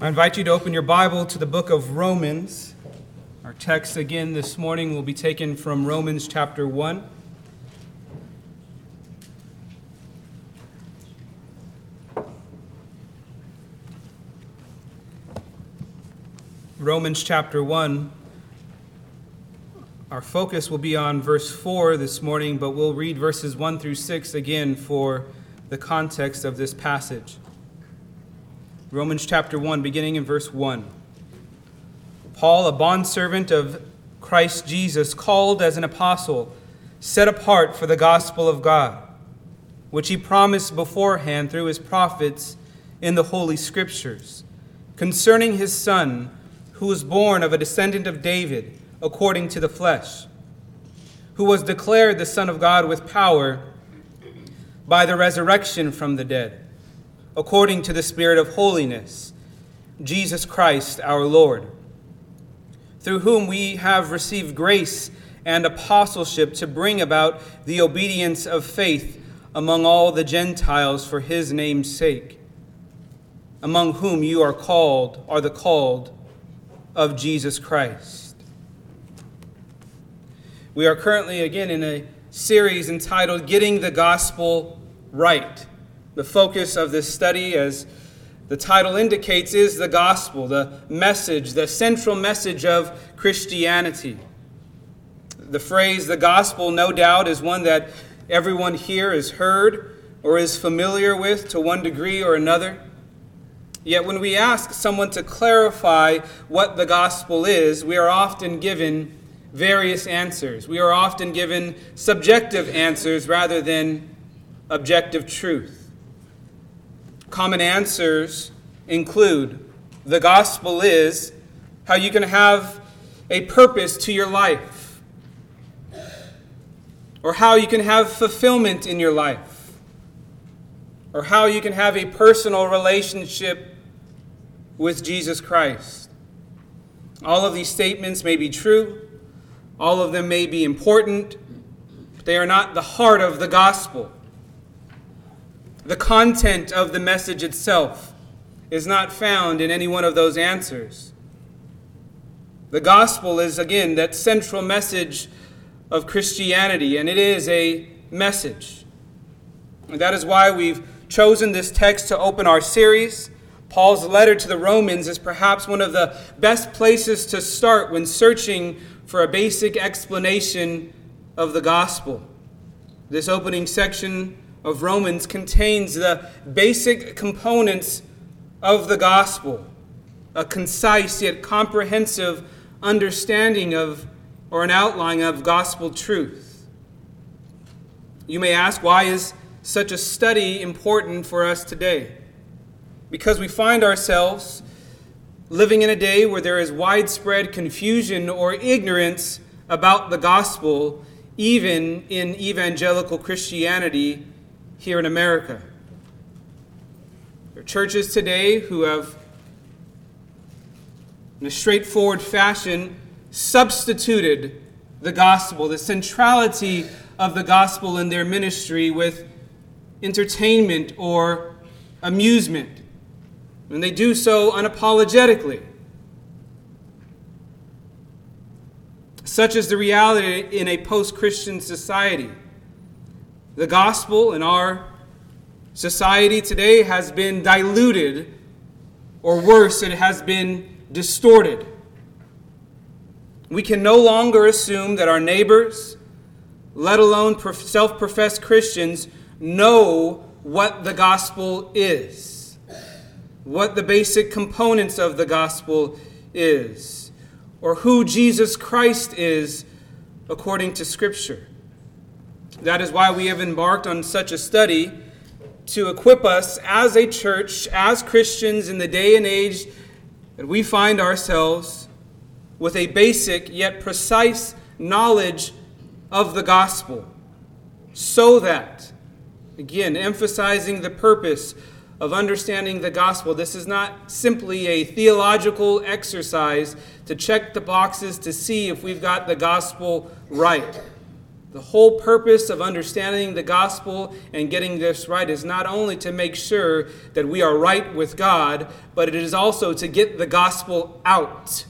I invite you to open your Bible to the book of Romans. Our text again this morning will be taken from Romans chapter 1. Romans chapter 1. Our focus will be on verse 4 this morning, but we'll read verses 1 through 6 again for the context of this passage. Romans chapter 1, beginning in verse 1. Paul, a bondservant of Christ Jesus, called as an apostle, set apart for the gospel of God, which he promised beforehand through his prophets in the Holy Scriptures, concerning his Son, who was born of a descendant of David, according to the flesh, who was declared the Son of God with power by the resurrection from the dead, according to the Spirit of holiness, Jesus Christ our Lord, through whom we have received grace and apostleship to bring about the obedience of faith among all the Gentiles for his name's sake, among whom you are the called of Jesus Christ. We are currently again in a series entitled Getting the Gospel Right. The focus of this study, as the title indicates, is the gospel, the message, the central message of Christianity. The phrase, the gospel, no doubt, is one that everyone here has heard or is familiar with to one degree or another. Yet when we ask someone to clarify what the gospel is, we are often given various answers. We are often given subjective answers rather than objective truth. Common answers include the gospel is how you can have a purpose to your life, or how you can have fulfillment in your life, or how you can have a personal relationship with Jesus Christ. All of these statements may be true, all of them may be important, but they are not the heart of the gospel. The content of the message itself is not found in any one of those answers. The gospel is, again, that central message of Christianity, and it is a message. And that is why we've chosen this text to open our series. Paul's letter to the Romans is perhaps one of the best places to start when searching for a basic explanation of the gospel. This opening section of Romans contains the basic components of the gospel, a concise yet comprehensive understanding of, or an outline of, gospel truth. You may ask, why is such a study important for us today? Because we find ourselves living in a day where there is widespread confusion or ignorance about the gospel, even in evangelical Christianity here in America. There are churches today who have, in a straightforward fashion, substituted the gospel, the centrality of the gospel in their ministry, with entertainment or amusement. And they do so unapologetically. Such is the reality in a post-Christian society. The gospel in our society today has been diluted, or worse, it has been distorted. We can no longer assume that our neighbors, let alone self-professed Christians, know what the gospel is, what the basic components of the gospel is, or who Jesus Christ is according to Scripture. That is why we have embarked on such a study, to equip us as a church, as Christians in the day and age that we find ourselves, with a basic yet precise knowledge of the gospel, so that, again, emphasizing the purpose of understanding the gospel, this is not simply a theological exercise to check the boxes to see if we've got the gospel right. The whole purpose of understanding the gospel and getting this right is not only to make sure that we are right with God, but it is also to get the gospel out.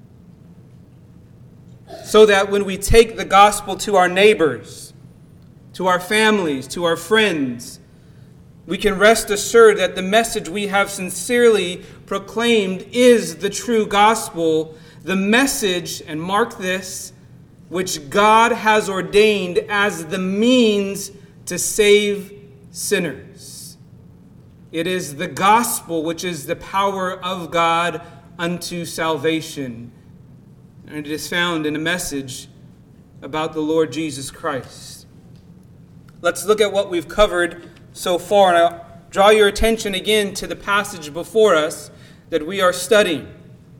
So that when we take the gospel to our neighbors, to our families, to our friends, we can rest assured that the message we have sincerely proclaimed is the true gospel, the message, and mark this, which God has ordained as the means to save sinners. It is the gospel which is the power of God unto salvation. And it is found in a message about the Lord Jesus Christ. Let's look at what we've covered so far, and I'll draw your attention again to the passage before us that we are studying.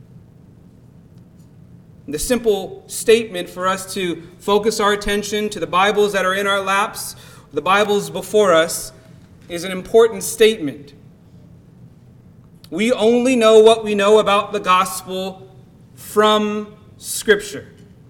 The simple statement for us to focus our attention to the Bibles that are in our laps, the Bibles before us, is an important statement. We only know what we know about the gospel from Scripture.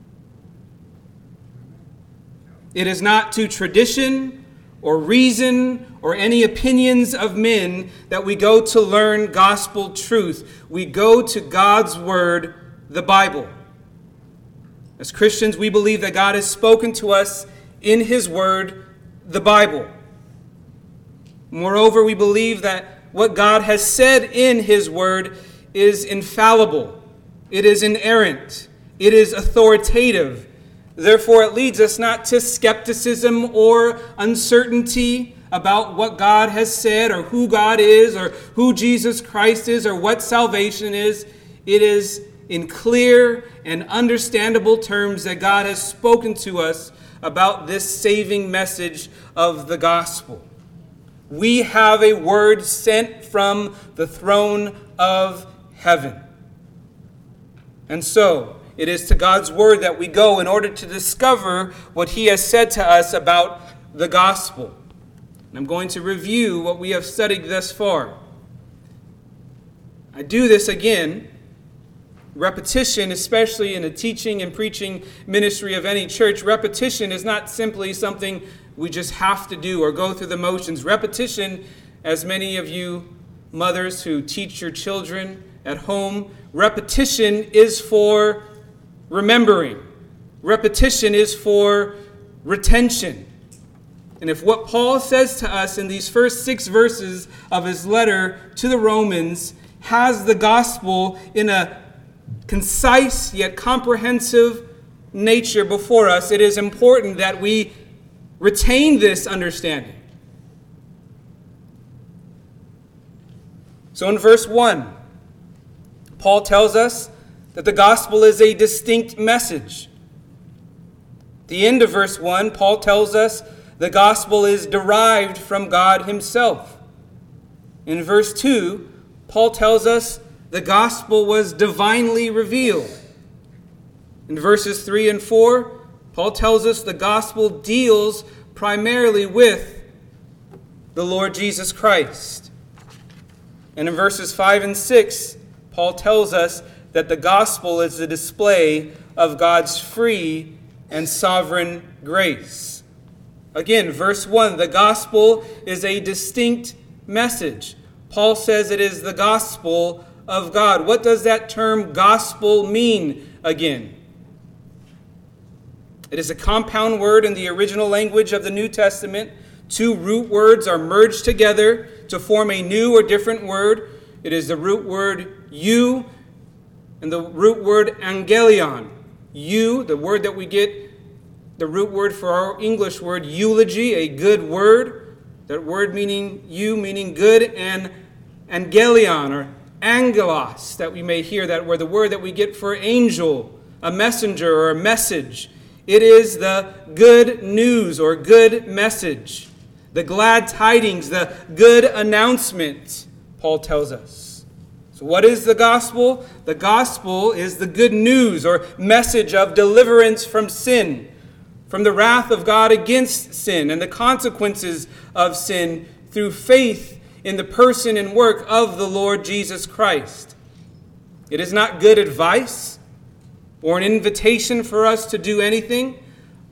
It is not to tradition or reason or any opinions of men that we go to learn gospel truth. We go to God's Word, the Bible. As Christians, we believe that God has spoken to us in His Word, the Bible. Moreover, we believe that what God has said in His Word is infallible. It is inerrant. It is authoritative. Therefore, it leads us not to skepticism or uncertainty about what God has said or who God is or who Jesus Christ is or what salvation is. It is in clear and understandable terms that God has spoken to us about this saving message of the gospel. We have a word sent from the throne of heaven. And so, it is to God's word that we go in order to discover what He has said to us about the gospel. And I'm going to review what we have studied thus far. I do this again. Repetition, especially in the teaching and preaching ministry of any church, repetition is not simply something we just have to do or go through the motions. Repetition, as many of you mothers who teach your children at home, repetition is for remembering. Repetition is for retention. And if what Paul says to us in these first 6 verses of his letter to the Romans has the gospel in a concise yet comprehensive nature before us, it is important that we retain this understanding. So in verse 1, Paul tells us that the gospel is a distinct message. At the end of verse 1, Paul tells us the gospel is derived from God Himself. In verse 2, Paul tells us the gospel was divinely revealed. In verses 3 and 4, Paul tells us the gospel deals primarily with the Lord Jesus Christ. And in verses 5 and 6, Paul tells us that the gospel is the display of God's free and sovereign grace. Again, verse 1, the gospel is a distinct message. Paul says it is the gospel of God. What does that term gospel mean again? It is a compound word in the original language of the New Testament. 2 root words are merged together to form a new or different word. It is the root word "you" and the root word "angelion." You, the word that we get, the root word for our English word eulogy, a good word. That word meaning you, meaning good, and angelion or angelos, that we may hear that word, the word that we get for angel, a messenger or a message. It is the good news or good message, the glad tidings, the good announcement, Paul tells us. So what is the gospel? The gospel is the good news or message of deliverance from sin, from the wrath of God against sin and the consequences of sin through faith in the person and work of the Lord Jesus Christ. It is not good advice or an invitation for us to do anything,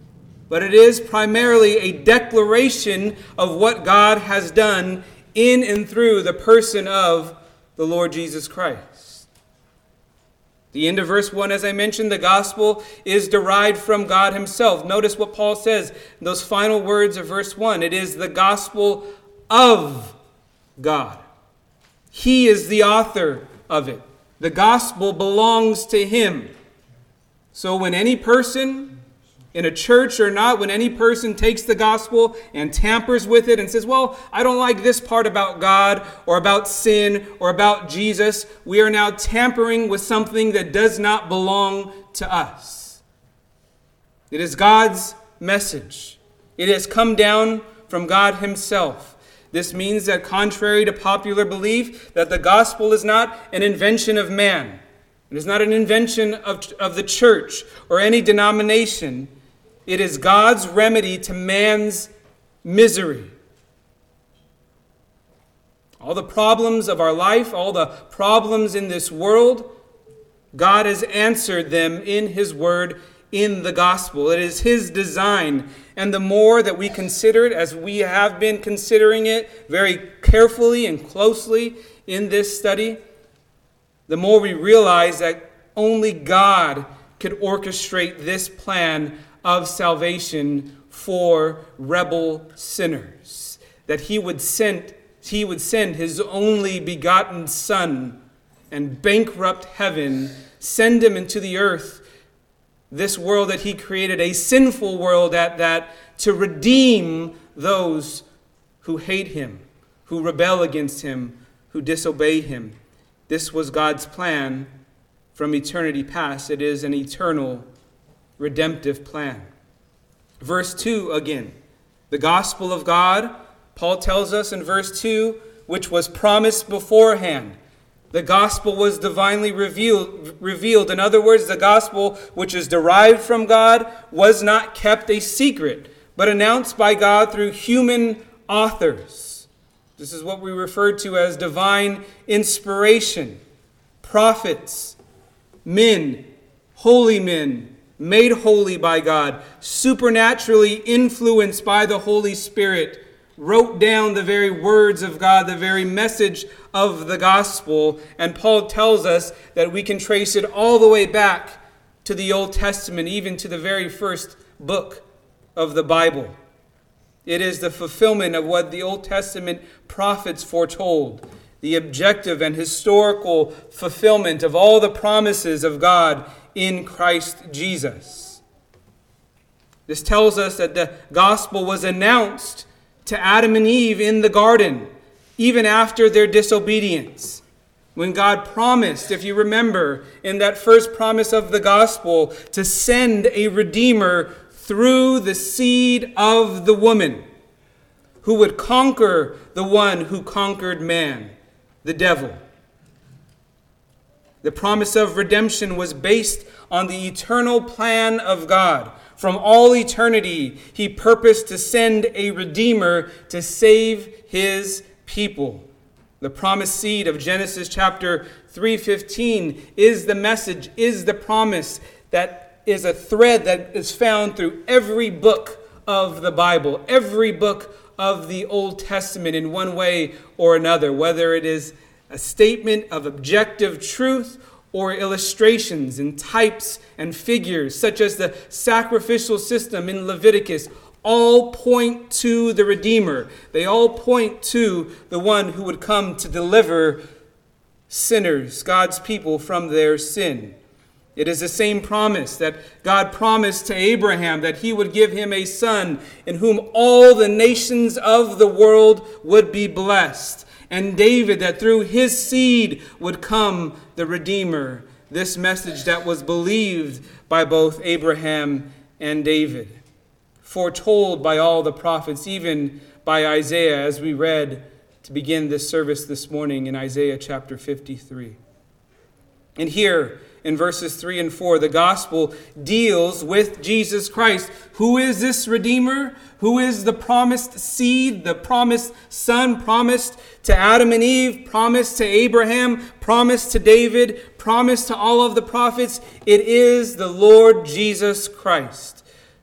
but it is primarily a declaration of what God has done in and through the person of the Lord Jesus Christ. The end of verse 1, as I mentioned, the gospel is derived from God himself. Notice what Paul says in those final words of verse 1. It is the gospel of God. He is the author of it. The gospel belongs to him. So when any person in a church or not, when any person takes the gospel and tampers with it and says, well, I don't like this part about God or about sin or about Jesus, we are now tampering with something that does not belong to us. It is God's message. It has come down from God himself. This means that contrary to popular belief, that the gospel is not an invention of man. It is not an invention of the church or any denomination. It is God's remedy to man's misery. All the problems of our life, all the problems in this world, God has answered them in his word, in the gospel. It is his design. And the more that we consider it, as we have been considering it very carefully and closely in this study, the more we realize that only God could orchestrate this plan of salvation for rebel sinners. That he would send his only begotten Son and bankrupt heaven, send him into the earth, this world that he created, a sinful world at that, to redeem those who hate him, who rebel against him, who disobey him. This was God's plan from eternity past. It is an eternal redemptive plan. Verse 2 again. The gospel of God, Paul tells us in verse 2, which was promised beforehand. The gospel was divinely revealed. In other words, the gospel, which is derived from God, was not kept a secret, but announced by God through human authors. This is what we refer to as divine inspiration. Prophets, men, holy men, made holy by God, supernaturally influenced by the Holy Spirit, wrote down the very words of God, the very message of the gospel. And Paul tells us that we can trace it all the way back to the Old Testament, even to the very first book of the Bible. It is the fulfillment of what the Old Testament prophets foretold, the objective and historical fulfillment of all the promises of God in Christ Jesus. This tells us that the gospel was announced to Adam and Eve in the garden, even after their disobedience. When God promised, if you remember, in that first promise of the gospel, to send a Redeemer through the seed of the woman, who would conquer the one who conquered man, the devil. The promise of redemption was based on the eternal plan of God. From all eternity, he purposed to send a Redeemer to save his people. The promised seed of Genesis chapter 3:15 is the message, is the promise that is a thread that is found through every book of the Bible, every book of the Old Testament in one way or another, whether it is a statement of objective truth or illustrations and types and figures, such as the sacrificial system in Leviticus, all point to the Redeemer. They all point to the one who would come to deliver sinners, God's people, from their sin. It is the same promise that God promised to Abraham, that he would give him a son in whom all the nations of the world would be blessed. And David, that through his seed would come the Redeemer. This message that was believed by both Abraham and David. Foretold by all the prophets, even by Isaiah, as we read to begin this service this morning in Isaiah chapter 53. And here, in verses 3 and 4, the gospel deals with Jesus Christ. Who is this Redeemer? Who is the promised seed, the promised son, promised to Adam and Eve, promised to Abraham, promised to David, promised to all of the prophets? It is the Lord Jesus Christ.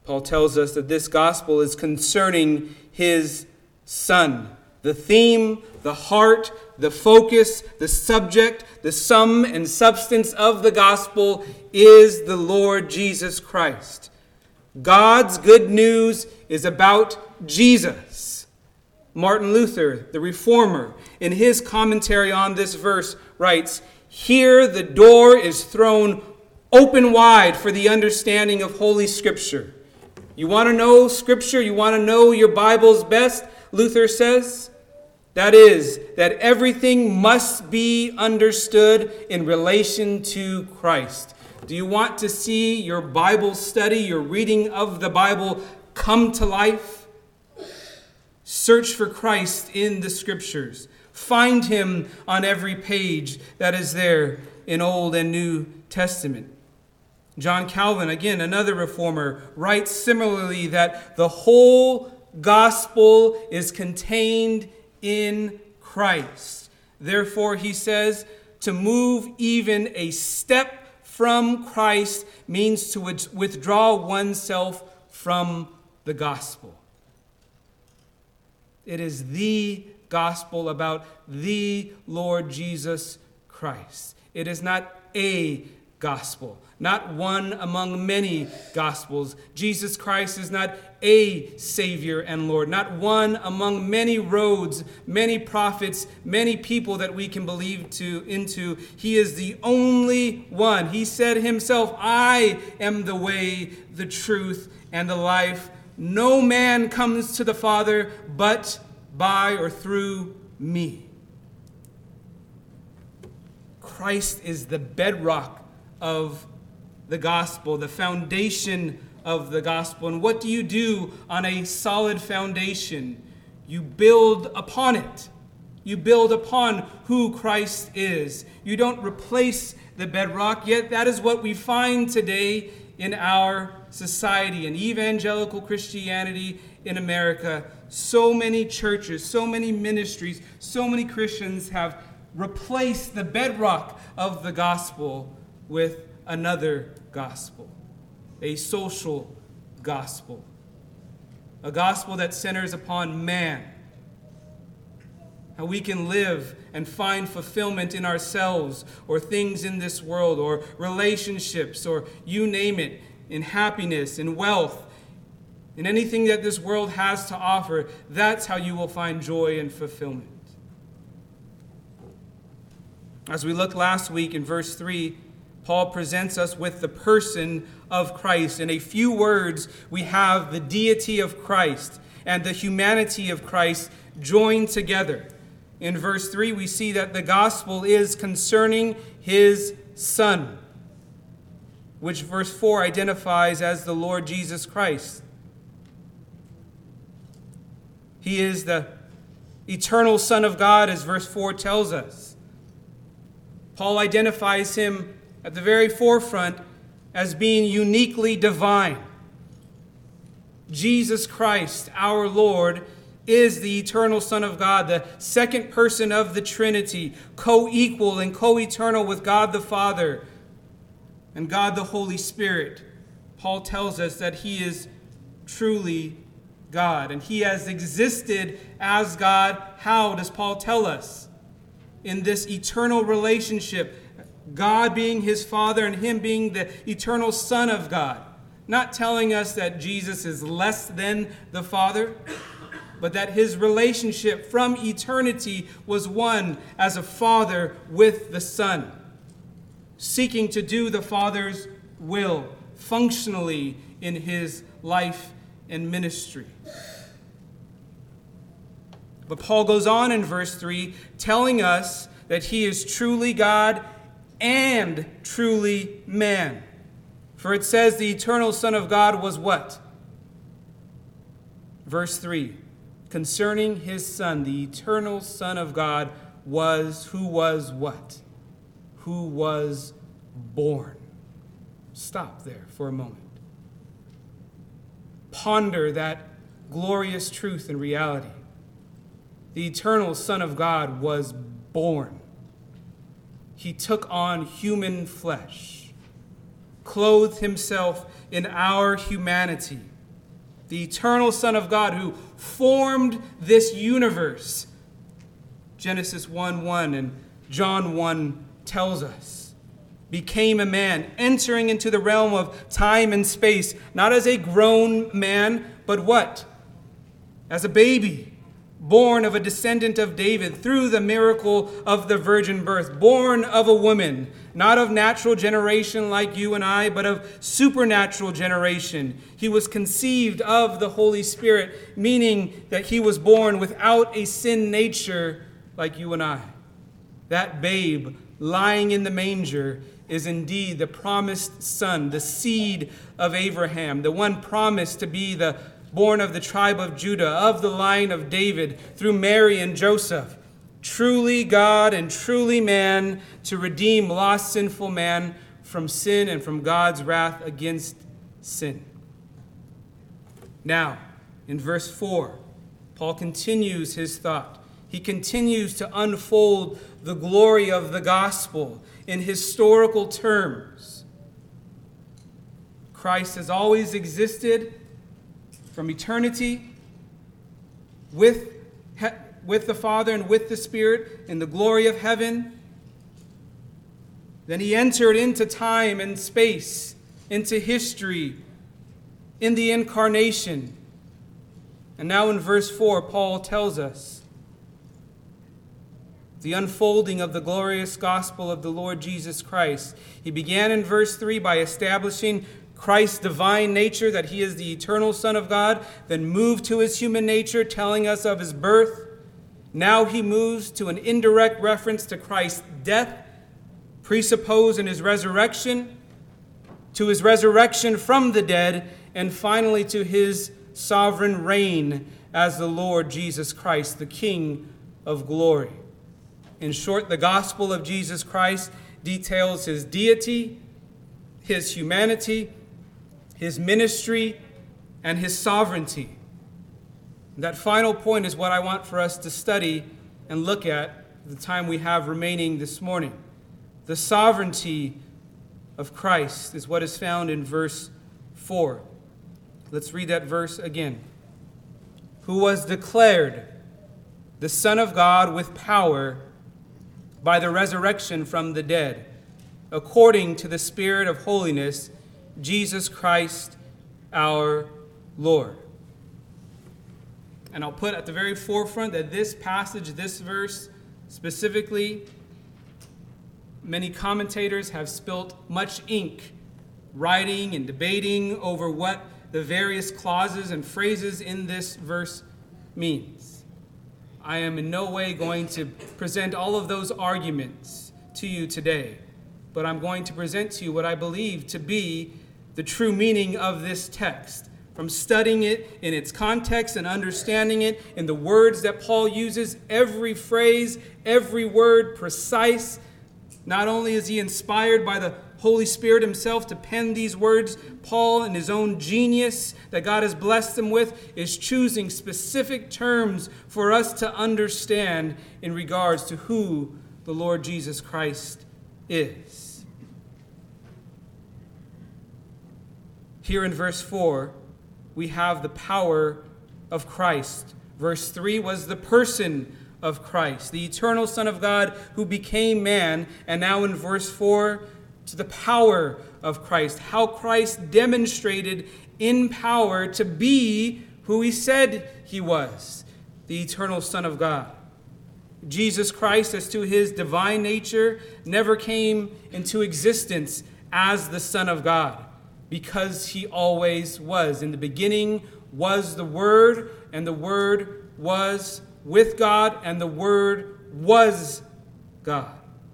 Paul tells us that this gospel is concerning his Son. The theme, the heart, the focus, the subject, the sum and substance of the gospel is the Lord Jesus Christ. God's good news is about Jesus. Martin Luther, the Reformer, in his commentary on this verse writes, "Here the door is thrown open wide for the understanding of Holy Scripture." You want to know Scripture? You want to know your Bible's best? Luther says, that is, that everything must be understood in relation to Christ. Do you want to see your Bible study, your reading of the Bible come to life? Search for Christ in the Scriptures. Find him on every page that is there in Old and New Testament. John Calvin, again, another reformer, writes similarly that the whole gospel is contained in Christ. Therefore, he says, to move even a step from Christ means to withdraw oneself from the gospel. It is the gospel about the Lord Jesus Christ. It is not a gospel, not one among many gospels. Jesus Christ is not a Savior and Lord, not one among many roads, many prophets, many people that we can believe into. He is the only one. He said himself, "I am the way, the truth, and the life. No man comes to the Father but by or through me." Christ is the bedrock of the gospel, the foundation of the gospel. And what do you do on a solid foundation? You build upon it. You build upon who Christ is. You don't replace the bedrock, yet that is what we find today in our society, in evangelical Christianity in America. So many churches, so many ministries, so many Christians have replaced the bedrock of the gospel with another gospel, a social gospel, a gospel that centers upon man, how we can live and find fulfillment in ourselves or things in this world or relationships or you name it, in happiness, in wealth, in anything that this world has to offer. That's how you will find joy and fulfillment. As we looked last week in verse 3, Paul presents us with the person of Christ. In a few words, we have the deity of Christ and the humanity of Christ joined together. In verse 3, we see that the gospel is concerning his Son, which verse 4 identifies as the Lord Jesus Christ. He is the eternal Son of God, as verse 4 tells us. Paul identifies him at the very forefront as being uniquely divine. Jesus Christ, our Lord, is the eternal Son of God, the second person of the Trinity, co-equal and co-eternal with God the Father and God the Holy Spirit. Paul tells us that he is truly God, and he has existed as God. How does Paul tell us? In this eternal relationship, God being his Father and him being the eternal Son of God. Not telling us that Jesus is less than the Father, but that his relationship from eternity was one as a father with the Son, seeking to do the Father's will functionally in his life and ministry. But Paul goes on in verse 3, telling us that he is truly God and truly man. For it says the eternal Son of God was what? Verse 3, concerning his Son, the eternal Son of God who was what? Who was born. Stop there for a moment. Ponder that glorious truth and reality. The eternal Son of God was born. He took on human flesh, clothed himself in our humanity, the eternal Son of God who formed this universe. Genesis 1:1 and John 1 tells us, became a man, entering into the realm of time and space, not as a grown man, but what? As a baby, born of a descendant of David through the miracle of the virgin birth, born of a woman, not of natural generation like you and I, but of supernatural generation. He was conceived of the Holy Spirit, meaning that he was born without a sin nature like you and I. That babe lying in the manger is indeed the promised son, the seed of Abraham, the one promised to be the born of the tribe of Judah, of the line of David, through Mary and Joseph. Truly God and truly man, to redeem lost sinful man from sin and from God's wrath against sin. Now, in verse 4, Paul continues his thought. He continues to unfold the glory of the gospel in historical terms. Christ has always existed from eternity with the Father and with the Spirit in the glory of heaven. Then he entered into time and space, into history, in the incarnation. And now in verse 4, Paul tells us the unfolding of the glorious gospel of the Lord Jesus Christ. He began in verse 3 by establishing Christ's divine nature, that he is the eternal Son of God, then moved to his human nature, telling us of his birth. Now he moves to an indirect reference to Christ's death, presupposed in his resurrection, to his resurrection from the dead, and finally to his sovereign reign as the Lord Jesus Christ, the King of glory. In short, the gospel of Jesus Christ details his deity, his humanity, his ministry, and his sovereignty. That final point is what I want for us to study and look at the time we have remaining this morning. The sovereignty of Christ is what is found in verse 4. Let's read that verse again. Who was declared the Son of God with power by the resurrection from the dead, according to the Spirit of holiness, Jesus Christ our Lord. And I'll put at the very forefront that this passage, this verse specifically, many commentators have spilt much ink writing and debating over what the various clauses and phrases in this verse means. I am in no way going to present all of those arguments to you today, but I'm going to present to you what I believe to be the true meaning of this text, from studying it in its context and understanding it in the words that Paul uses, every phrase, every word precise. Not only is he inspired by the Holy Spirit himself to pen these words, Paul, in his own genius that God has blessed him with, is choosing specific terms for us to understand in regards to who the Lord Jesus Christ is. Here in verse 4, we have the power of Christ. Verse 3 was the person of Christ, the eternal Son of God who became man. And now in verse 4, to the power of Christ, how Christ demonstrated in power to be who he said he was, the eternal Son of God. Jesus Christ, as to his divine nature, never came into existence as the Son of God, because he always was. In the beginning was the Word, and the Word was with God, and the Word was God.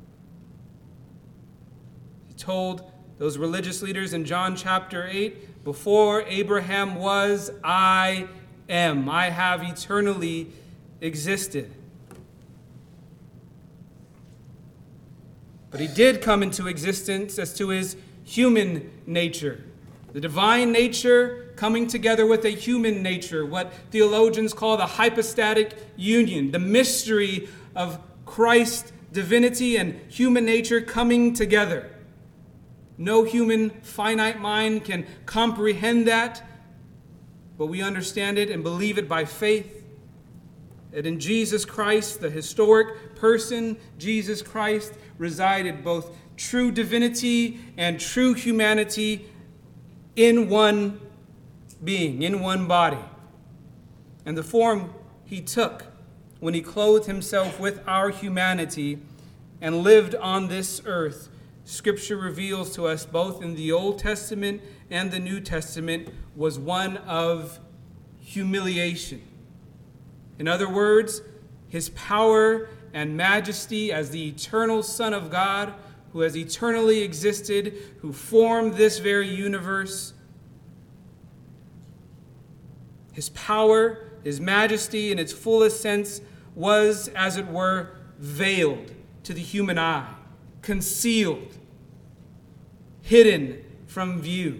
He told those religious leaders in John chapter 8, before Abraham was, I am. I have eternally existed. But he did come into existence as to his human nature. The divine nature coming together with a human nature, what theologians call the hypostatic union, the mystery of Christ's divinity and human nature coming together. No human finite mind can comprehend that. but we understand it and believe it by faith. That in Jesus Christ, the historic person, Jesus Christ, resided both true divinity and true humanity in one being, in one body. And the form he took when he clothed himself with our humanity and lived on this earth, Scripture reveals to us both in the Old Testament and the New Testament, was one of humiliation. In other words, his power and majesty as the eternal Son of God, who has eternally existed, who formed this very universe, his power, his majesty in its fullest sense was, as it were, veiled to the human eye, concealed, hidden from view.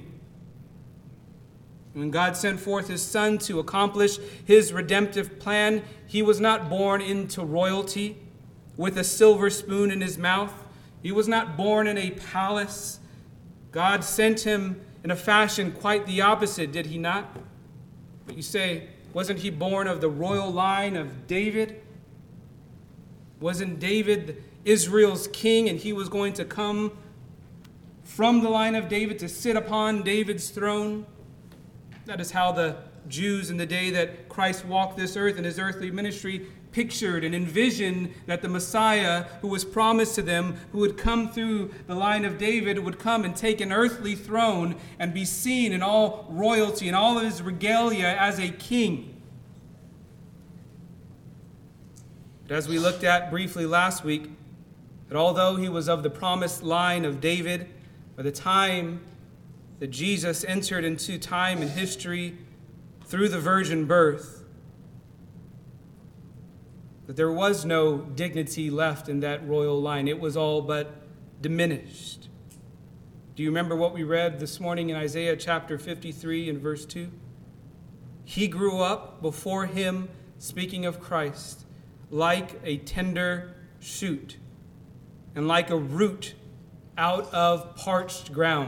When God sent forth his Son to accomplish his redemptive plan, he was not born into royalty with a silver spoon in his mouth. He was not born in a palace. God sent him in a fashion quite the opposite, did he not? But you say, wasn't he born of the royal line of David? Wasn't David Israel's king, and he was going to come from the line of David to sit upon David's throne? That is how the Jews in the day that Christ walked this earth in his earthly ministry pictured and envisioned that the Messiah who was promised to them, who would come through the line of David, would come and take an earthly throne and be seen in all royalty and all of his regalia as a king. But as we looked at briefly last week, that although he was of the promised line of David, by the time that Jesus entered into time and history through the virgin birth, that there was no dignity left in that royal line. It was all but diminished. Do you remember what we read this morning in Isaiah chapter 53 and verse 2? He grew up before him, speaking of Christ, like a tender shoot and like a root out of parched ground.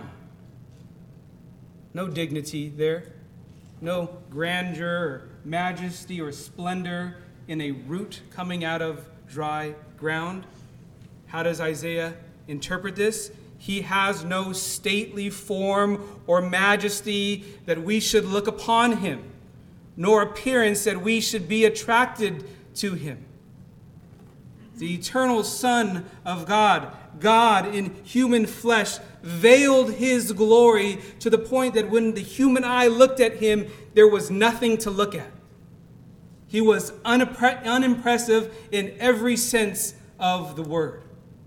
No dignity there, no grandeur or majesty or splendor in a root coming out of dry ground. How does Isaiah interpret this? He has no stately form or majesty that we should look upon him, nor appearance that we should be attracted to him. The eternal Son of God, God in human flesh, veiled his glory to the point that when the human eye looked at him, there was nothing to look at. He was unimpressive in every sense of the word.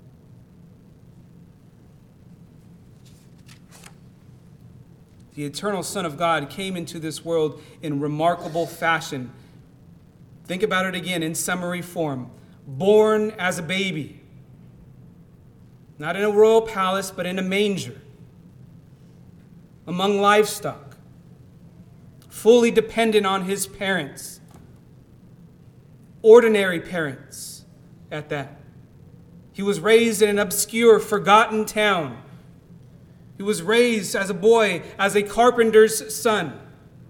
The eternal Son of God came into this world in remarkable fashion. Think about it again in summary form. Born as a baby. Not in a royal palace, but in a manger. Among livestock. Fully dependent on his parents. Ordinary parents at that. He was raised in an obscure, forgotten town. He was raised as a boy, as a carpenter's son.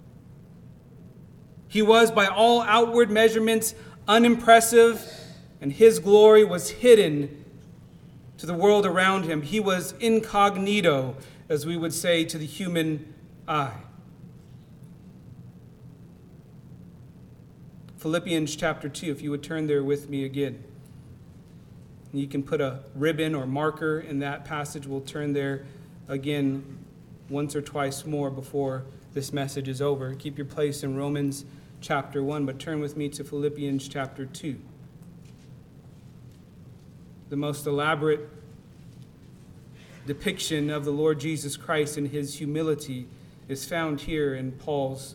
He was, by all outward measurements, unimpressive, and his glory was hidden to the world around him. He was incognito, as we would say, to the human eye. Philippians chapter 2, if you would turn there with me again. You can put a ribbon or marker in that passage. We'll turn there again once or twice more before this message is over. Keep your place in Romans chapter 1, but turn with me to Philippians chapter 2. The most elaborate depiction of the Lord Jesus Christ in his humility is found here in Paul's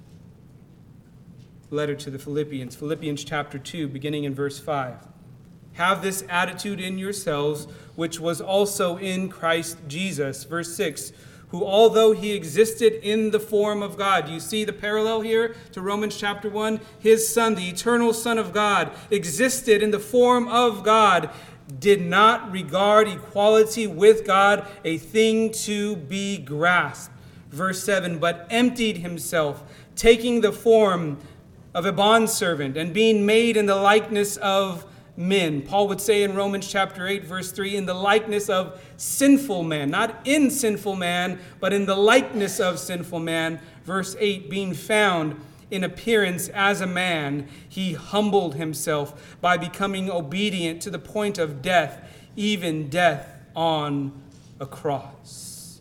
letter to the Philippians. Philippians chapter 2, beginning in verse 5. Have this attitude in yourselves, which was also in Christ Jesus. Verse 6, who although he existed in the form of God. Do you see the parallel here to Romans chapter 1? His Son, the eternal Son of God, existed in the form of God, did not regard equality with God a thing to be grasped. Verse 7, but emptied himself, taking the form of a bondservant and being made in the likeness of men. Paul would say in Romans chapter 8, verse 3, in the likeness of sinful man, not in sinful man, but in the likeness of sinful man. Verse 8, being found in appearance as a man, he humbled himself by becoming obedient to the point of death, even death on a cross.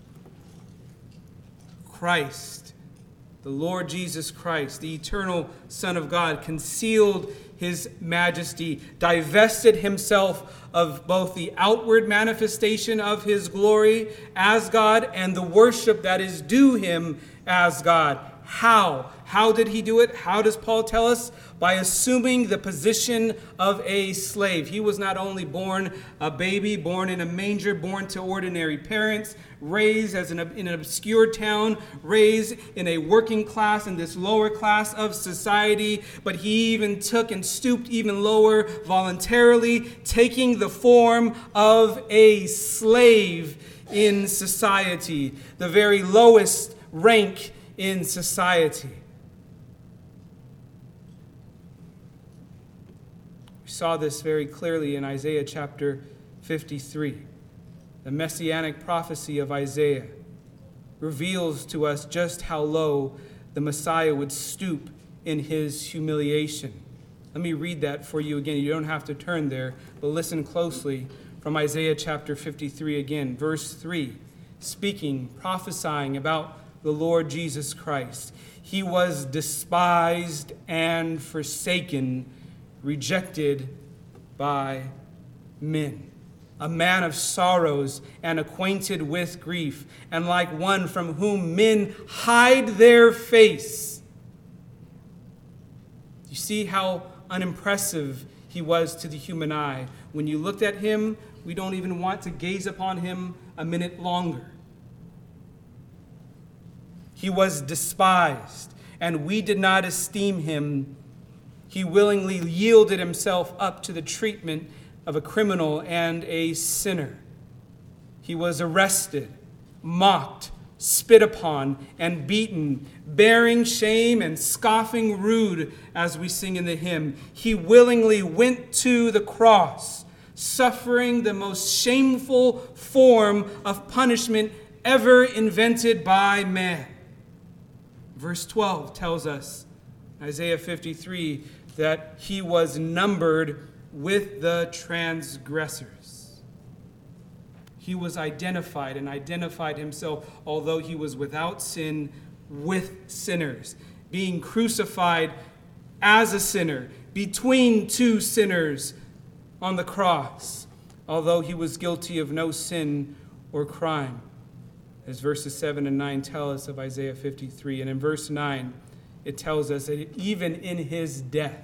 Christ, the Lord Jesus Christ, the eternal Son of God, concealed his majesty, divested himself of both the outward manifestation of his glory as God and the worship that is due him as God. How? How did he do it? How does Paul tell us? By assuming the position of a slave. He was not only born a baby, born in a manger, born to ordinary parents, raised in an obscure town, raised in a working class, in this lower class of society, but he even took and stooped even lower voluntarily, taking the form of a slave in society, the very lowest rank in society. We saw this very clearly in Isaiah chapter 53. The messianic prophecy of Isaiah reveals to us just how low the Messiah would stoop in his humiliation. Let me read that for you again. You don't have to turn there, but listen closely from Isaiah chapter 53 again, verse 3, speaking, prophesying about the Lord Jesus Christ. He was despised and forsaken, rejected by men. A man of sorrows and acquainted with grief, and like one from whom men hide their face. You see how unimpressive he was to the human eye. When you looked at him, we don't even want to gaze upon him a minute longer. He was despised, and we did not esteem him. He willingly yielded himself up to the treatment of a criminal and a sinner. He was arrested, mocked, spit upon, and beaten, bearing shame and scoffing rude, as we sing in the hymn. He willingly went to the cross, suffering the most shameful form of punishment ever invented by man. Verse 12 tells us, Isaiah 53, that he was numbered with the transgressors. He was identified and identified himself, although he was without sin, with sinners, being crucified as a sinner, between two sinners on the cross, although he was guilty of no sin or crime. As verses 7 and 9 tell us of Isaiah 53. And in verse 9, it tells us that even in his death,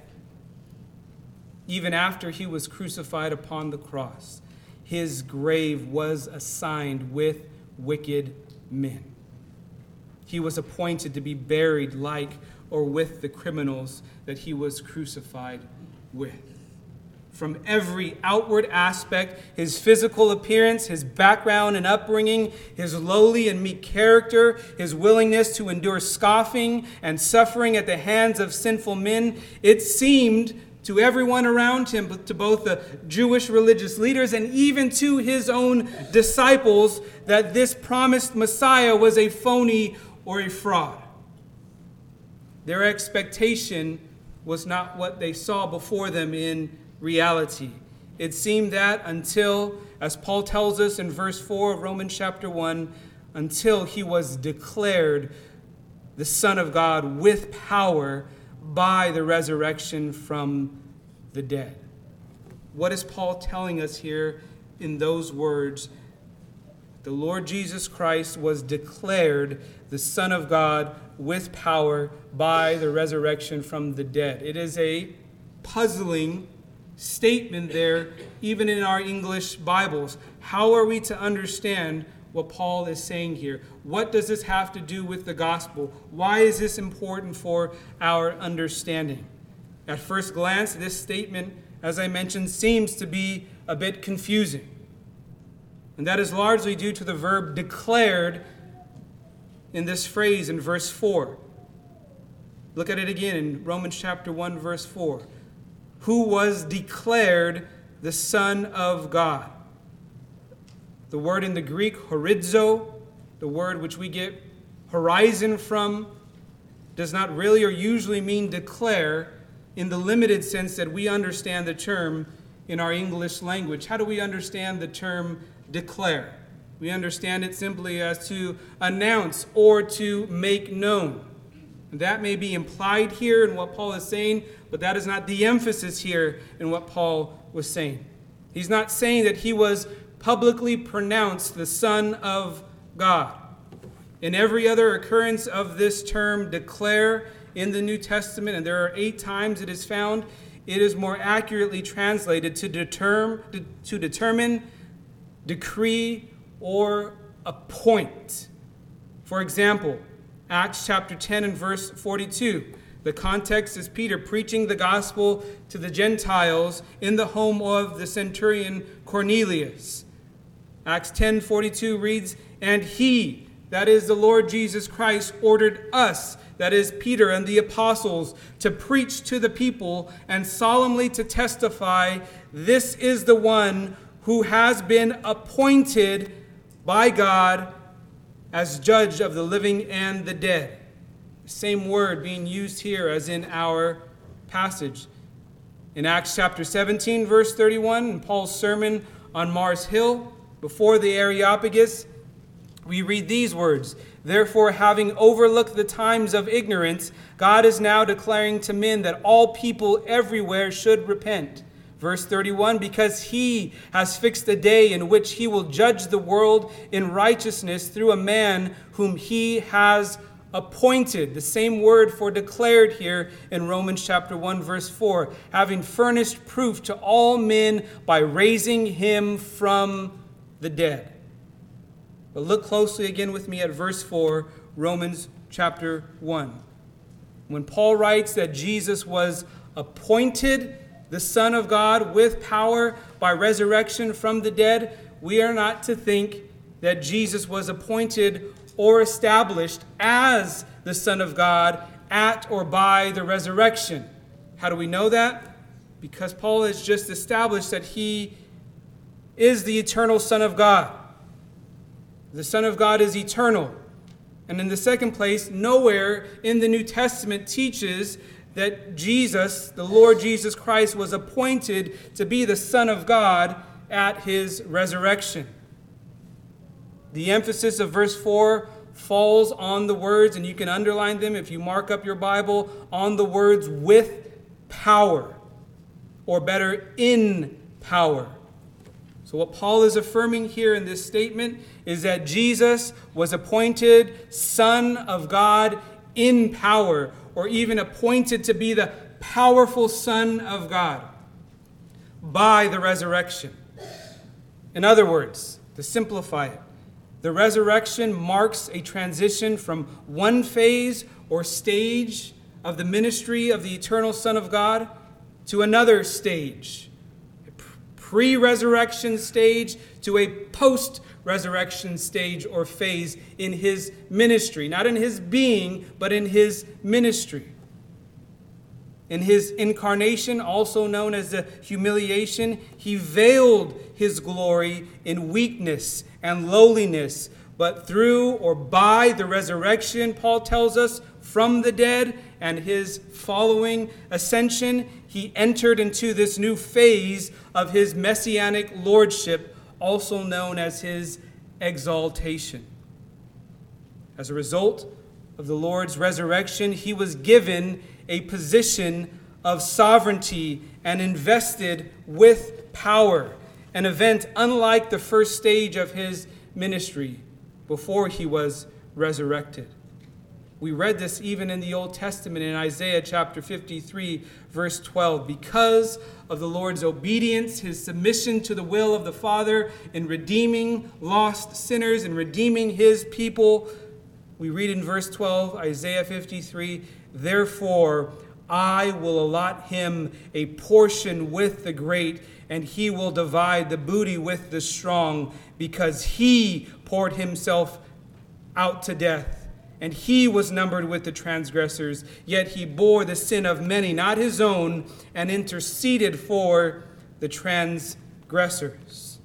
even after he was crucified upon the cross, his grave was assigned with wicked men. He was appointed to be buried like or with the criminals that he was crucified with. From every outward aspect, his physical appearance, his background and upbringing, his lowly and meek character, his willingness to endure scoffing and suffering at the hands of sinful men, it seemed to everyone around him, but to both the Jewish religious leaders and even to his own disciples, that this promised Messiah was a phony or a fraud. Their expectation was not what they saw before them in reality. It seemed that until, as Paul tells us in verse 4 of Romans chapter 1, until he was declared the Son of God with power by the resurrection from the dead. What is Paul telling us here in those words? The Lord Jesus Christ was declared the Son of God with power by the resurrection from the dead. It is a puzzling statement there, even in our English Bibles. How are we to understand what Paul is saying here? What does this have to do with the gospel? Why is this important for our understanding? At first glance, this statement, as I mentioned, seems to be a bit confusing. And that is largely due to the verb declared in this phrase in verse 4. Look at it again in Romans chapter 1, verse 4. Who was declared the Son of God. The word in the Greek, horizo, the word which we get horizon from, does not really or usually mean declare in the limited sense that we understand the term in our English language. How do we understand the term declare? We understand it simply as to announce or to make known. That may be implied here in what Paul is saying, but that is not the emphasis here in what Paul was saying. He's not saying that he was publicly pronounced the Son of God. In every other occurrence of this term declare in the New Testament, and there are 8 times it is found, it is more accurately translated to determine, decree, or appoint. For example, Acts chapter 10 and verse 42. The context is Peter preaching the gospel to the Gentiles in the home of the centurion Cornelius. Acts 10:42 reads, "And he, that is the Lord Jesus Christ, ordered us," that is Peter and the apostles, "to preach to the people and solemnly to testify, this is the one who has been appointed by God as judge of the living and the dead." The same word being used here as in our passage. In Acts chapter 17, verse 31, in Paul's sermon on Mars Hill, before the Areopagus, we read these words, "Therefore, having overlooked the times of ignorance, God is now declaring to men that all people everywhere should repent." Verse 31, "Because he has fixed a day in which he will judge the world in righteousness through a man whom he has appointed." The same word for declared here in Romans chapter 1, verse 4, "having furnished proof to all men by raising him from the dead." But look closely again with me at verse 4, Romans chapter 1. When Paul writes that Jesus was appointed the Son of God with power by resurrection from the dead, we are not to think that Jesus was appointed or established as the Son of God at or by the resurrection. How do we know that? Because Paul has just established that he is the eternal Son of God. The Son of God is eternal. And in the second place, nowhere in the New Testament teaches that Jesus, the Lord Jesus Christ, was appointed to be the Son of God at his resurrection. The emphasis of verse 4 falls on the words, and you can underline them if you mark up your Bible, on the words with power, or better, in power. So what Paul is affirming here in this statement is that Jesus was appointed Son of God in power, or even appointed to be the powerful Son of God by the resurrection. In other words, to simplify it, the resurrection marks a transition from one phase or stage of the ministry of the eternal Son of God to another stage, pre-resurrection stage to a post-resurrection stage or phase in his ministry. Not in his being, but in his ministry. In his incarnation, also known as the humiliation, he veiled his glory in weakness and lowliness. But through or by the resurrection, Paul tells us, from the dead and his following ascension, he entered into this new phase of his messianic lordship, also known as his exaltation. As a result of the Lord's resurrection, he was given a position of sovereignty and invested with power, an event unlike the first stage of his ministry before he was resurrected. We read this even in the Old Testament in Isaiah chapter 53, verse 12. Because of the Lord's obedience, his submission to the will of the Father in redeeming lost sinners and redeeming his people, we read in verse 12, Isaiah 53, "Therefore I will allot him a portion with the great, and he will divide the booty with the strong, because he poured himself out to death and he was numbered with the transgressors, yet he bore the sin of many, not his own, and interceded for the transgressors.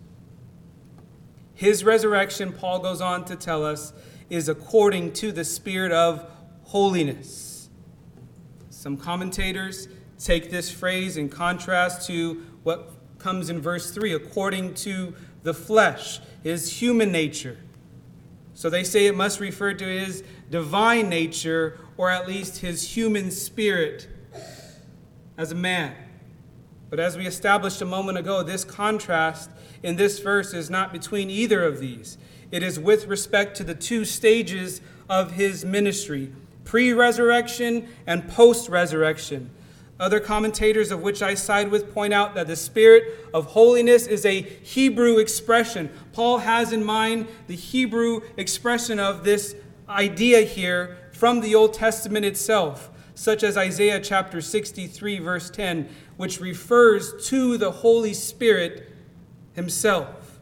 His resurrection, Paul goes on to tell us, is according to the Spirit of holiness. Some commentators take this phrase in contrast to what comes in verse 3, according to the flesh, his human nature. So they say it must refer to his divine nature, or at least his human spirit as a man. But as we established a moment ago, this contrast in this verse is not between either of these. It is with respect to the two stages of his ministry, pre-resurrection and post-resurrection. Other commentators, of which I side with, point out that the Spirit of holiness is a Hebrew expression. Paul has in mind the Hebrew expression of this idea here from the Old Testament itself, such as Isaiah chapter 63, verse 10, which refers to the Holy Spirit himself.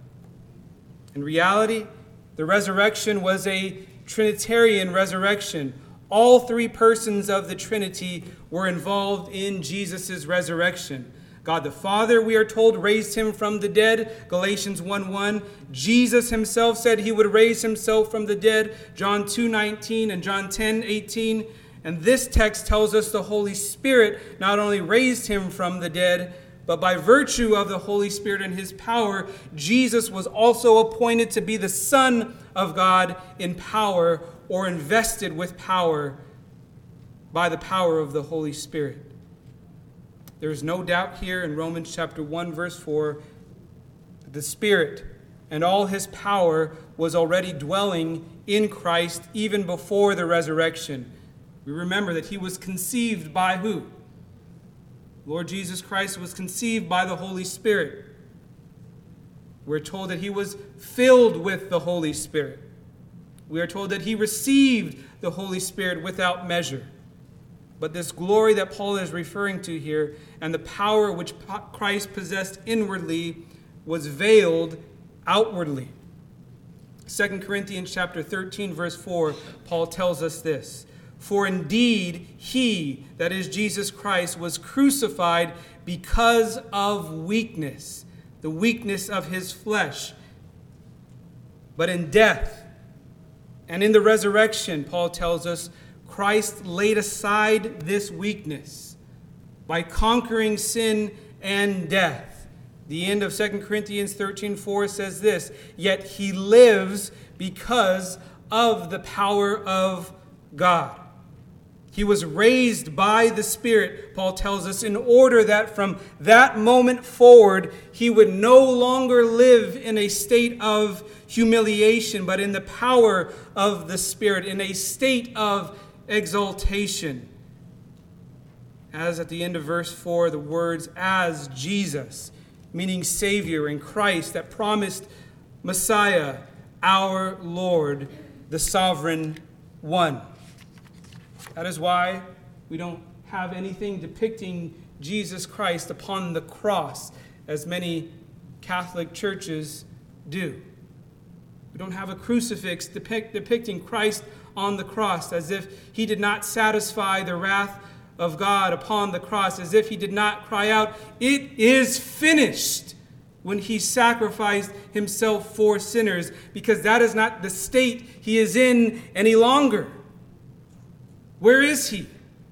In reality, the resurrection was a Trinitarian resurrection. All three persons of the Trinity were involved in Jesus' resurrection. God the Father, we are told, raised him from the dead, Galatians 1:1. Jesus himself said he would raise himself from the dead, John 2:19 and John 10:18. And this text tells us the Holy Spirit not only raised him from the dead, but by virtue of the Holy Spirit and his power, Jesus was also appointed to be the Son of God in power, or invested with power by the power of the Holy Spirit. There is no doubt here in Romans chapter 1, verse 4, that the Spirit and all his power was already dwelling in Christ even before the resurrection. We remember that he was conceived by who? Lord Jesus Christ was conceived by the Holy Spirit. We're told that he was filled with the Holy Spirit. We are told that he received the Holy Spirit without measure. But this glory that Paul is referring to here, and the power which Christ possessed inwardly, was veiled outwardly. 2 Corinthians chapter 13, verse 4, Paul tells us this: "For indeed he, that is Jesus Christ, was crucified because of weakness, the weakness of his flesh. But in death and in the resurrection," Paul tells us, "Christ laid aside this weakness by conquering sin and death." The end of 2 Corinthians 13:4 says this: "Yet he lives because of the power of God." He was raised by the Spirit, Paul tells us, in order that from that moment forward, he would no longer live in a state of humiliation, but in the power of the Spirit, in a state of exaltation. As at the end of verse 4, the words "as Jesus," meaning Savior and Christ, that promised Messiah, our Lord, the Sovereign One. That is why we don't have anything depicting Jesus Christ upon the cross, as many Catholic churches do. We don't have a crucifix depicting Christ on the cross, as if he did not satisfy the wrath of God upon the cross, as if he did not cry out, "It is finished," when he sacrificed himself for sinners, because that is not the state he is in any longer. Where is he?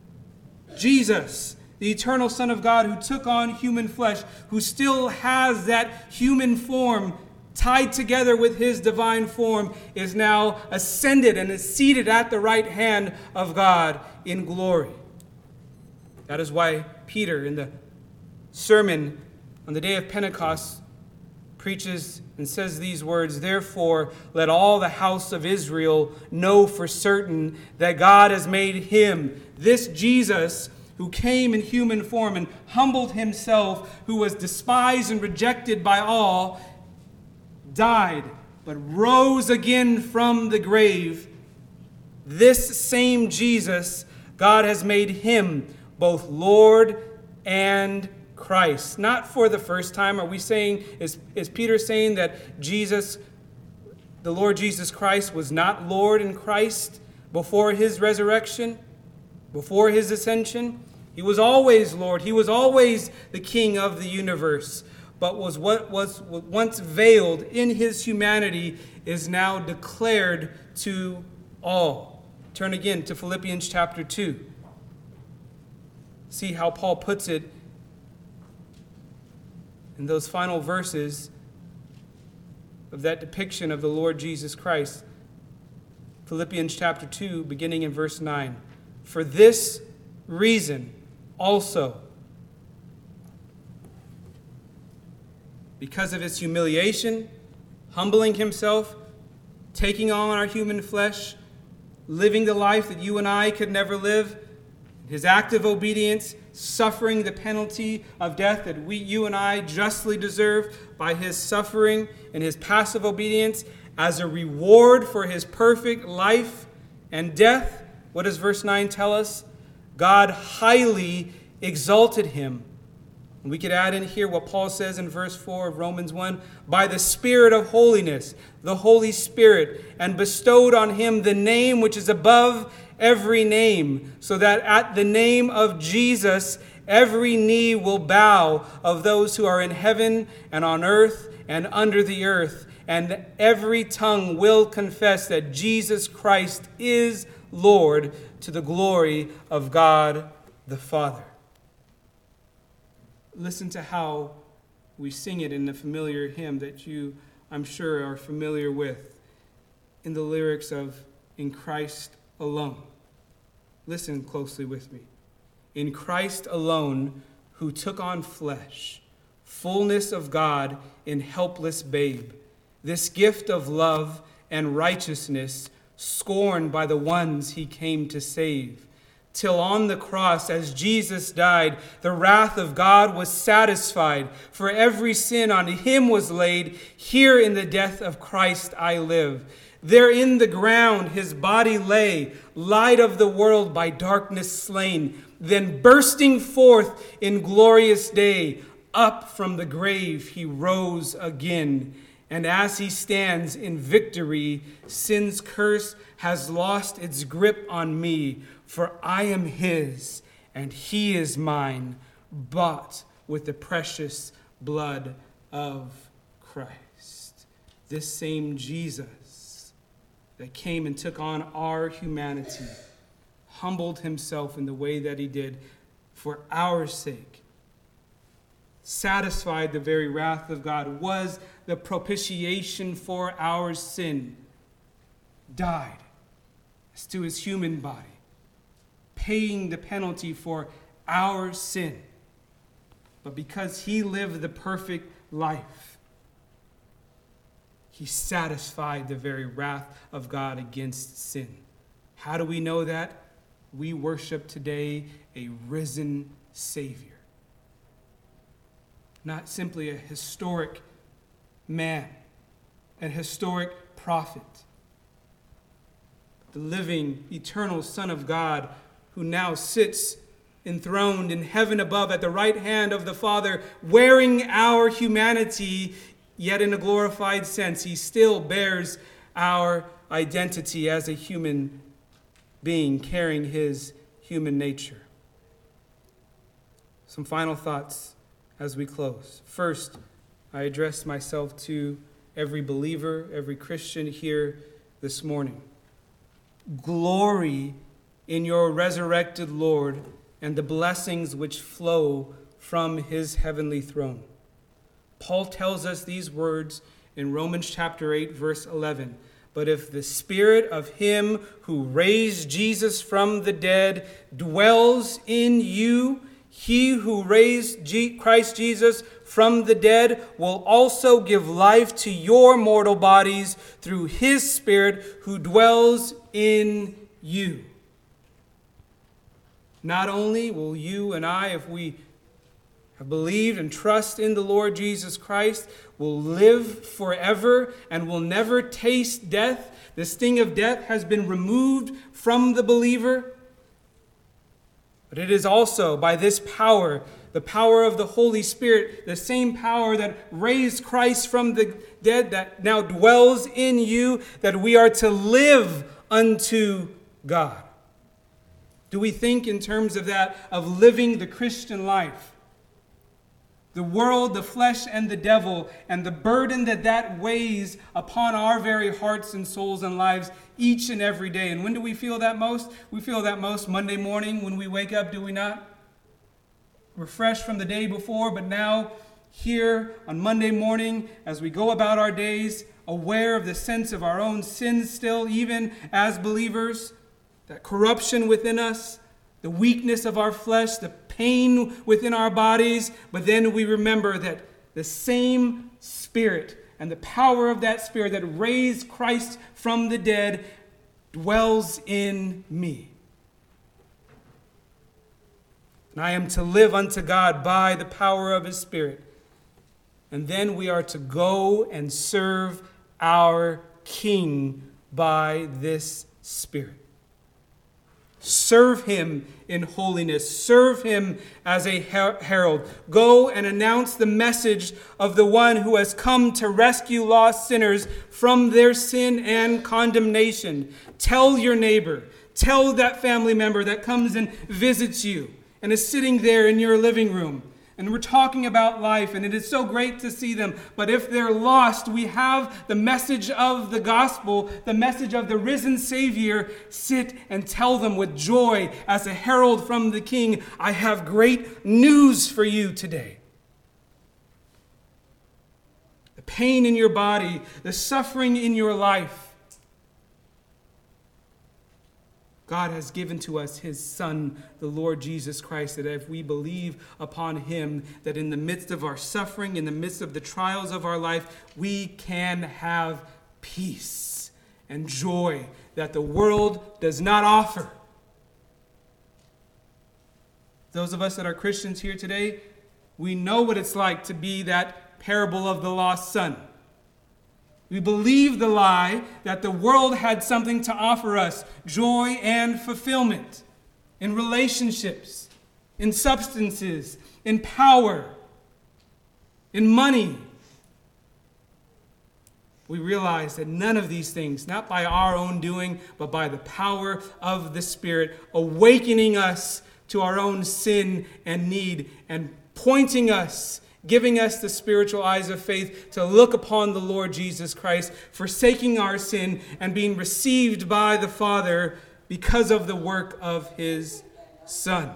Jesus, the eternal Son of God, who took on human flesh, who still has that human form tied together with his divine form, is now ascended and is seated at the right hand of God in glory. That is why Peter, in the sermon on the day of Pentecost, preaches and says these words: "Therefore, let all the house of Israel know for certain that God has made him," this Jesus, who came in human form and humbled himself, who was despised and rejected by all, died, but rose again from the grave. This same Jesus, God has made him both Lord and Christ. Not for the first time. Are we saying, is Peter saying that Jesus, the Lord Jesus Christ, was not Lord in Christ Before his resurrection, before his ascension, he was always Lord. He was always the King of the universe. But what was once veiled in his humanity is now declared to all. Turn again to Philippians chapter 2. See how Paul puts it in those final verses of that depiction of the Lord Jesus Christ. Philippians chapter 2, beginning in verse 9. For this reason also, because of his humiliation, humbling himself, taking on our human flesh, living the life that you and I could never live, his active obedience, suffering the penalty of death that you and I justly deserve by his suffering and his passive obedience as a reward for his perfect life and death. What does verse 9 tell us? God highly exalted him. And we could add in here what Paul says in verse 4 of Romans 1, by the Spirit of holiness, the Holy Spirit, and bestowed on him the name which is above every name, so that at the name of Jesus every knee will bow of those who are in heaven and on earth and under the earth, and every tongue will confess that Jesus Christ is Lord, to the glory of God the Father. Listen to how we sing it in the familiar hymn that you, I'm sure, are familiar with, in the lyrics of In Christ Alone. Listen closely with me. In Christ alone, who took on flesh, fullness of God in helpless babe, this gift of love and righteousness, scorned by the ones he came to save. Till on the cross, as Jesus died, the wrath of God was satisfied. For every sin on him was laid. Here in the death of Christ I live. There in the ground his body lay, light of the world by darkness slain. Then bursting forth in glorious day, up from the grave he rose again. And as he stands in victory, sin's curse has lost its grip on me. For I am his, and he is mine, bought with the precious blood of Christ. This same Jesus that came and took on our humanity, humbled himself in the way that he did for our sake, satisfied the very wrath of God, was the propitiation for our sin, died as to his human body, paying the penalty for our sin. But because he lived the perfect life, he satisfied the very wrath of God against sin. How do we know that? We worship today a risen Savior. Not simply a historic man, a historic prophet, the living, eternal Son of God, who now sits enthroned in heaven above at the right hand of the Father, wearing our humanity, yet in a glorified sense. He still bears our identity as a human being, carrying his human nature. Some final thoughts as we close. First, I address myself to every believer, every Christian here this morning. Glory in your resurrected Lord and the blessings which flow from his heavenly throne. Paul tells us these words in Romans chapter 8, verse 11. But if the Spirit of him who raised Jesus from the dead dwells in you, he who raised Christ Jesus from the dead will also give life to your mortal bodies through his Spirit who dwells in you. Not only will you and I, if we have believed and trust in the Lord Jesus Christ, will live forever and will never taste death. The sting of death has been removed from the believer. But it is also by this power, the power of the Holy Spirit, the same power that raised Christ from the dead that now dwells in you, that we are to live unto God? Do we think in terms of that, of living the Christian life? The world, the flesh, and the devil, and the burden that weighs upon our very hearts and souls and lives each and every day. And when do we feel that most? We feel that most Monday morning when we wake up, do we not? Refreshed from the day before, but now here on Monday morning, as we go about our days, aware of the sense of our own sins still, even as believers, that corruption within us, the weakness of our flesh, the pain within our bodies, but then we remember that the same Spirit and the power of that Spirit that raised Christ from the dead dwells in me. And I am to live unto God by the power of His Spirit. And then we are to go and serve our King by this Spirit. Serve Him in holiness. Serve Him as a herald. Go and announce the message of the one who has come to rescue lost sinners from their sin and condemnation. Tell your neighbor. Tell that family member that comes and visits you and is sitting there in your living room. And we're talking about life, and it is so great to see them. But if they're lost, we have the message of the gospel, the message of the risen Savior. Sit and tell them with joy as a herald from the King, I have great news for you today. The pain in your body, the suffering in your life, God has given to us His Son, the Lord Jesus Christ, that if we believe upon Him, that in the midst of our suffering, in the midst of the trials of our life, we can have peace and joy that the world does not offer. Those of us that are Christians here today, we know what it's like to be that parable of the lost son. We believe the lie that the world had something to offer us, joy and fulfillment in relationships, in substances, in power, in money. We realize that none of these things, not by our own doing, but by the power of the Spirit, awakening us to our own sin and need and pointing us, giving us the spiritual eyes of faith to look upon the Lord Jesus Christ, forsaking our sin and being received by the Father because of the work of His Son.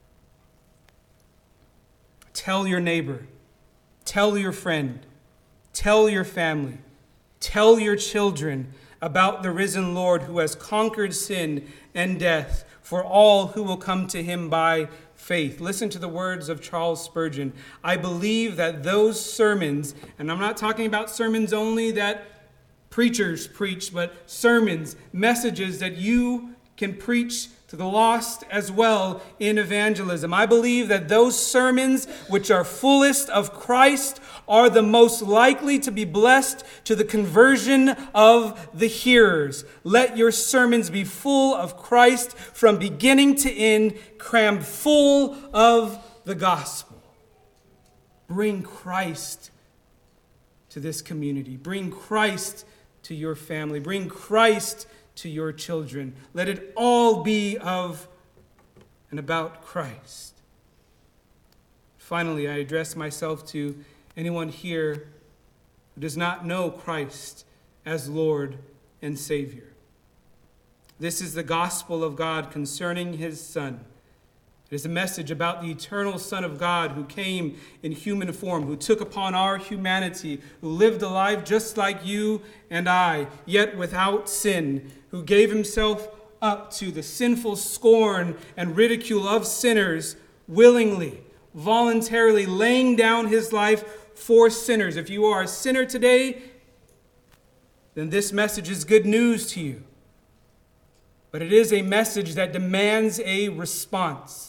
Tell your neighbor, tell your friend, tell your family, tell your children about the risen Lord who has conquered sin and death for all who will come to Him by faith. Listen to the words of Charles Spurgeon. I believe that those sermons, and I'm not talking about sermons only that preachers preach, but sermons, messages that you can preach to the lost as well in evangelism. I believe that those sermons which are fullest of Christ are the most likely to be blessed to the conversion of the hearers. Let your sermons be full of Christ from beginning to end, crammed full of the gospel. Bring Christ to this community. Bring Christ to your family. Bring Christ to your children. Let it all be of and about Christ. Finally, I address myself to anyone here who does not know Christ as Lord and Savior. This is the gospel of God concerning His Son. It is a message about the eternal Son of God who came in human form, who took upon our humanity, who lived a life just like you and I, yet without sin, who gave Himself up to the sinful scorn and ridicule of sinners willingly, voluntarily laying down His life for sinners. If you are a sinner today, then this message is good news to you. But it is a message that demands a response.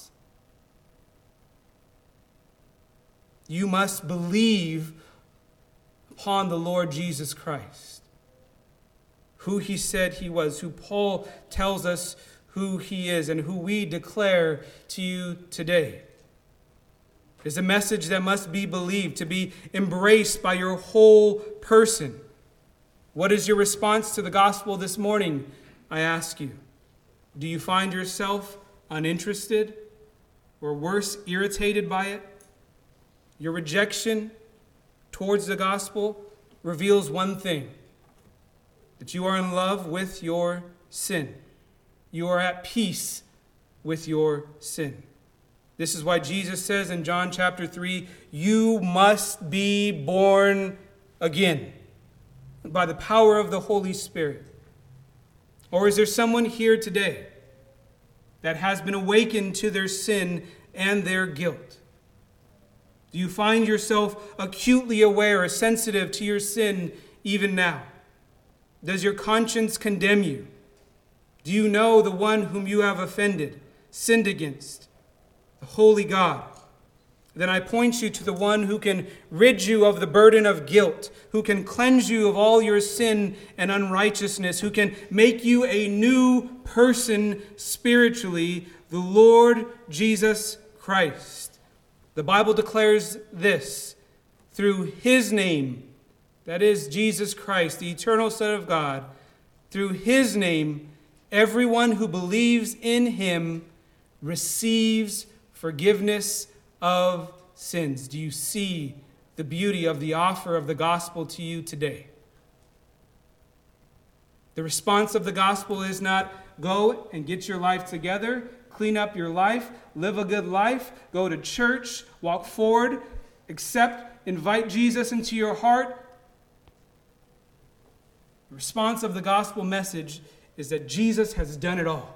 You must believe upon the Lord Jesus Christ, who He said He was, who Paul tells us who He is, and who we declare to you today. It is a message that must be believed, to be embraced by your whole person. What is your response to the gospel this morning, I ask you? Do you find yourself uninterested or worse, irritated by it? Your rejection towards the gospel reveals one thing, that you are in love with your sin. You are at peace with your sin. This is why Jesus says in John chapter 3, you must be born again by the power of the Holy Spirit. Or is there someone here today that has been awakened to their sin and their guilt? Do you find yourself acutely aware or sensitive to your sin even now? Does your conscience condemn you? Do you know the one whom you have offended, sinned against, the holy God? Then I point you to the one who can rid you of the burden of guilt, who can cleanse you of all your sin and unrighteousness, who can make you a new person spiritually, the Lord Jesus Christ. The Bible declares this: through his name, that is Jesus Christ, the eternal Son of God, through his name, everyone who believes in him receives forgiveness of sins. Do you see the beauty of the offer of the gospel to you today? The response of the gospel is not go and get your life together, clean up your life, live a good life, go to church, walk forward, accept, invite Jesus into your heart. The response of the gospel message is that Jesus has done it all.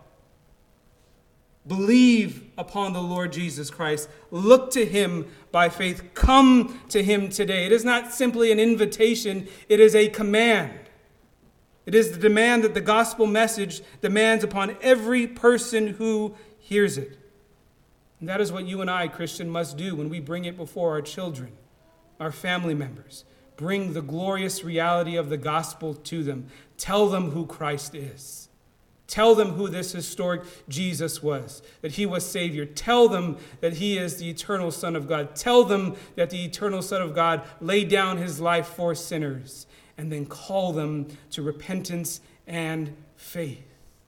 Believe upon the Lord Jesus Christ. Look to him by faith. Come to him today. It is not simply an invitation, it is a command. It is the demand that the gospel message demands upon every person who hears it. And that is what you and I, Christian, must do when we bring it before our children, our family members. Bring the glorious reality of the gospel to them. Tell them who Christ is. Tell them who this historic Jesus was, that he was Savior. Tell them that he is the eternal Son of God. Tell them that the eternal Son of God laid down his life for sinners, and then call them to repentance and faith.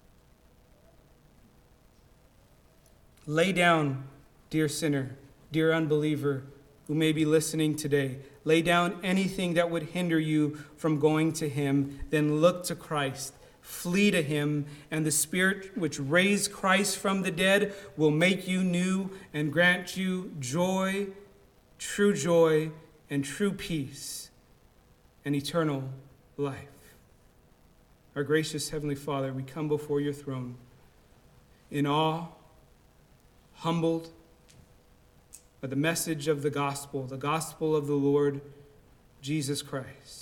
Lay down, dear sinner, dear unbeliever who may be listening today. Lay down anything that would hinder you from going to him. Then look to Christ. Flee to him, and the Spirit which raised Christ from the dead will make you new and grant you joy, and true peace, and eternal life. Our gracious Heavenly Father, we come before your throne in awe, humbled by the message of the gospel of the Lord Jesus Christ.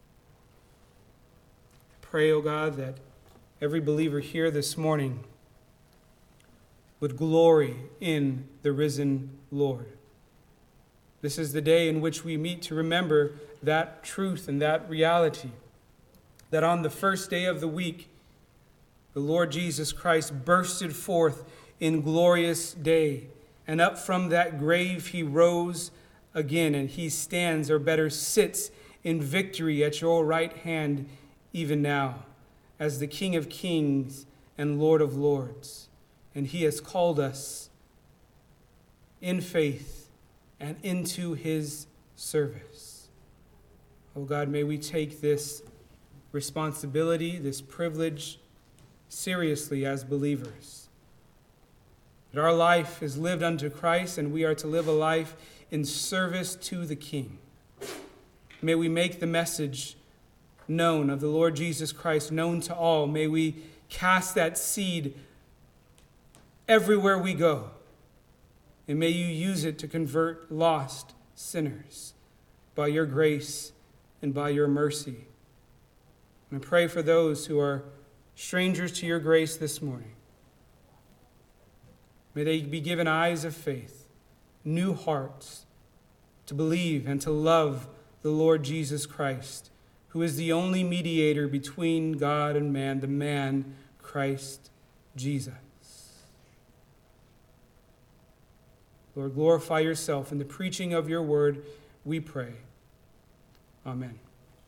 Pray, O God, that every believer here this morning would glory in the risen Lord. This is the day in which we meet to remember that truth and that reality, that on the first day of the week, the Lord Jesus Christ bursted forth in glorious day, and up from that grave he rose again, and he stands, or better sits, in victory at your right hand even now, as the King of Kings and Lord of Lords. And he has called us in faith and into his service. Oh God, may we take this responsibility, this privilege, seriously as believers. That our life is lived unto Christ, and we are to live a life in service to the King. May we make the message known of the Lord Jesus Christ known to all. May we cast that seed everywhere we go. And may you use it to convert lost sinners by your grace and by your mercy. And I pray for those who are strangers to your grace this morning. May they be given eyes of faith, new hearts to believe and to love the Lord Jesus Christ, who is the only mediator between God and man, the man Christ Jesus. Lord, glorify yourself in the preaching of your word, we pray. Amen.